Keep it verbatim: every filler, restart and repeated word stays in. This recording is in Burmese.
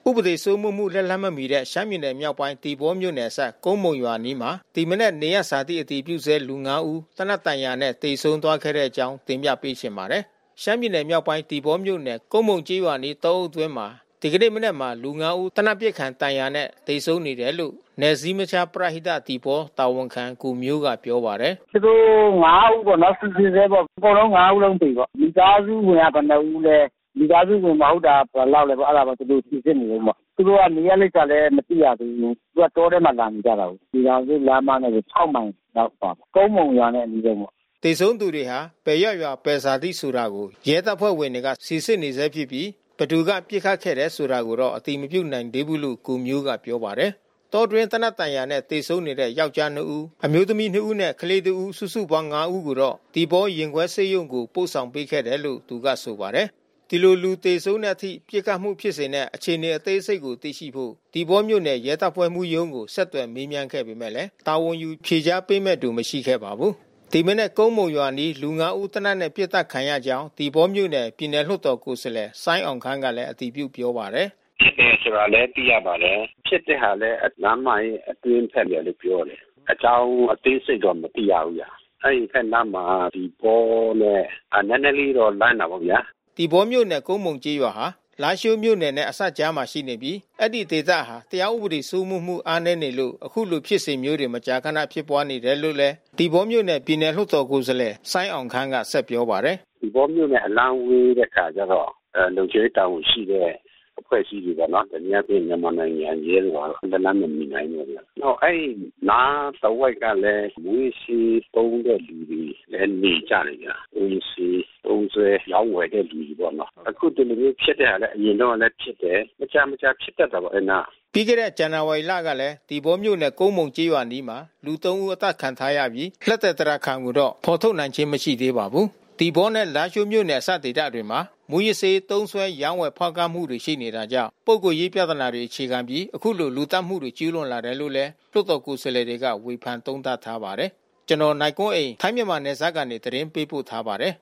ဥပဒေစိုးမိုးမှုလက်လန်းမမီတဲ့ရှမ်းပြည်နယ်မြောက်ပိုင်းတီဘောမြို့နယ်ဆက်ကုန်းမုံရွာနီးမှာဒီမနေ့နေရစာတိအတီးပြုဆဲလူငါးဦးတနတ်တန်ရာနဲ့တေဆုံးသွားခဲ့တဲ့အကြောင်းတင်ပြပေးရှင်ပါတယ်။ရှမ်းပြည်နယ်မြောက်ပိုင်းတီဘောမြို့နယ်ကုန်းမုံကျေးရွာနီးတောအုပ်သွင်းမှာဒီကနေ့မနေ့မှာလူငါးဦးတနတ်ပစ်ခံတန်ရာနဲ့တေဆုံးနေတယ်လို့နယ်စည်းမခြားပရဟိတတီဘောတာဝန်ခံကူမျိုးကပြောပါတယ်။သူတို့ငါးဦးပေါ့နော်စစ်စစ်သေးပေါ့အကုန်လုံးငါးဦးလုံးပြီပေါ့မိသားစုဝင်ရဘယ်နှဦးလဲမိသားစုဝင်မဟုတ်တာဘယ်လောက်လဲပေါ့အဲ့ဒါပေါ့သူတို့သိစစ်နေလို့ပေါ့သူတို့ကနေရာလိပ်ကလည်းမသိရသေးဘူးသူကတောထဲမှာလာနေကြတာကိုဒီကောင်စုလမ်းမနဲ့၆မိုင်တော့ပါကုန်းမုံရွာနဲ့အနီးဆုံးပေါ့တေဆုံးသူတွေဟာပယ်ရရွာပယ်စာတိဆိုတာကိုရဲတပ်ဖွဲ့ဝင်တွေကစီစစ်နေဆဲဖြစ်ပြီးဘသူကပြစ်ခတ်ခဲ့တဲ့ဆိုတာကိုတော့အတိမပြုတ်နိုင်သေးဘူးလို့ကူမျိုးကပြောပါတယ်တောတွင်တနတ်တန်ရာနဲ့တေဆုံးနေတဲ့ယောက်ျားနှစ်ဦးအမျိုးသမီးနှစ်ဦးနဲ့ကလေးတစ်ဦးစုစုပေါင်းငါးဦးကိုတော့ဒီဘောရင်ခွဲစေးရုံကိုပို့ဆောင်ပေးခဲ့တယ်လို့သူကဆိုပါတယ်ဒီလိုလူတေဆုံးတဲ့အထိပြစ်ခတ်မှုဖြစ်စဉ်နဲ့အခြေအနေအသေးစိတ်ကိုသိရှိဖို့ဒီဘောမြို့နယ်ရဲတပ်ဖွဲ့မှုရုံးကိုဆက်သွယ်မေးမြန်းခဲ့ပေမဲ့လည်းတာဝန်ယူဖြေကြားပေးမဲ့သူမရှိခဲ့ပါဘူးဒီမနေ့ကုန်းမုံရွာနီးလူငါးဦးတနတ်နဲ့ပြစ်ဒဏ်ခံရကြောင်းဒီဘောမြို့နယ်ပြည်နယ်လွှတ်တော်ကိုယ်စားလှယ်စိုင်းအောင်ခန်းကလည်းအတည်ပြုပြောပါတယ်ဖြစ်တယ်ဆိုတာလည်းသိရပါတယ်ဖြစ်တဲ့ဟာလည်းလမ်းမရဲ့အတွင်းဖက်လည်းပြောတယ်အကြောင်းအသေးစိတ်တော့မသိရဘူးညာအဲ့ဒီဖက်နားမှာဒီဘောနဲ့အနည်းနည်းလေးတော့လမ်းတာပေါ့ဗျာဒီဘောမြို့နယ်ကုန်းမုံကြီးရွာဟာလာရှိုးမြို့နယ်နဲ့အစပ်ကြားမှာရှိနေပြီးအဲ့ဒီဒေသဟာတရားဥပဒေစိုးမိုးမှုအားနည်းနေလို့အခုလိုဖြစ်စဉ်မျိုးတွေမကြာခဏဖြစ်ပွားနေတယ်လို့လည်းဒီဘောမြို့နယ်ပြည်နယ်လွှတ်တော်ကိုယ်စားလှယ်စိုင်းအောင်ခန်းကဆက်ပြောပါတယ်ဒီဘောမြို့နယ်အလံဝေးတဲ့ခါကျတော့အဲလုံခြုံရေးတာဝန်ရှိတဲ့အဖွဲ့အစည်းတွေကနော်တနည်းအားဖြင့်မြန်မာနိုင်ငံရဲတွေကလည်းလမ်းမမီနိုင်ဘူးဗျာ။နောက်အဲ့နာသဝိုက်ကလည်းမူစီတုံးတဲ့လူတွေလည်းနေကြတယ်ဗျာ။မူစီတုံးဆွဲရောင်းဝယ်တဲ့လူတွေပေါ့နော်။အခုဒီလိုမျိုးဖြစ်တဲ့ဟာလည်းအရင်တော့လည်းဖြစ်တယ်။မကြမကြာဖြစ်တတ်တာပေါ့အဲ့နာ။ပြီးခဲ့တဲ့ဇန်နဝါရီလကလည်းဒီဘောမြို့နယ်ကုန်းမုံကျေးရွာနီးမှာလူသုံးဦးအသက်ခံထားရပြီးလက်သက်တရခံကိုတော့ဖော်ထုတ်နိုင်ခြင်းမရှိသေးပါဘူး။ဒီဘောနဲ့လာရှိုးမြို့နယ်အစဒေသတွေမှာမူရစေးသုံးဆွဲရောင်းဝယ်ဖောက်ကားမှုတွေရှိနေတာကြောင့်ပုဂ္ဂိုလ်ရေးပြဿနာတွေအခြေခံပြီးအခုလိုလူတပ်မှုတွေကျူးလွန်လာတယ်လို့လည်းလွှတ်တော်ကိုယ်စားလှယ်တွေကဝေဖန်သုံးသပ်ထားပါတယ်။ကျွန်တော်နိုင်ကွန်းအိန်ထိုင်းမြန်မာနယ်စပ်ကနေသတင်းပေးပို့ထားပါတယ်